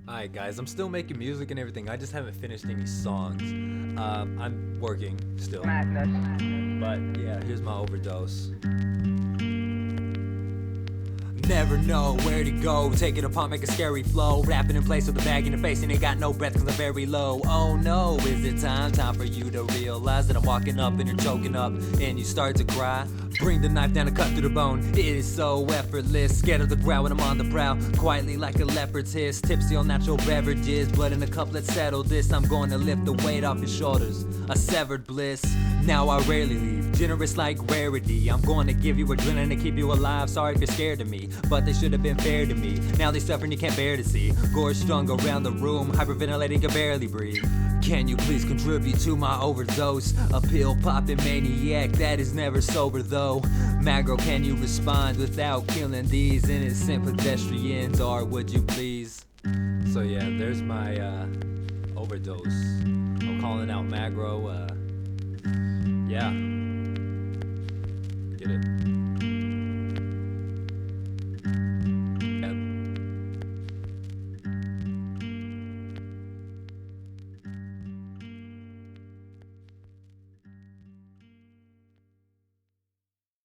Alright guys, I'm still making music and everything, I just haven't finished any songs. I'm working still. But yeah, here's my overdose. Never know where to go, take it apart, make a scary flow. Rapping in place with a bag in the face and ain't got no breath cause I'm very low. Oh no, is it time for you to realize that I'm walking up and you're choking up and you start to cry? Bring the knife down and cut through the bone, it is so effortless. Scared of the ground when I'm on the prowl, quietly like a leopard's hiss. Tipsy on natural beverages, but in a cup let's settle this. I'm going to lift the weight off your shoulders, a severed bliss. Now I rarely leave, generous like rarity. I'm going to give you adrenaline to keep you alive. Sorry if you're scared of me, but they should have been fair to me. Now they suffering you can't bear to see. Gore strung around the room, hyperventilating, can barely breathe. Can you please contribute to my overdose? A pill popping maniac that is never sober though. Magro, can you respond without killing these innocent pedestrians, or would you please? So yeah, there's my overdose. I'm calling out Magro. Yeah.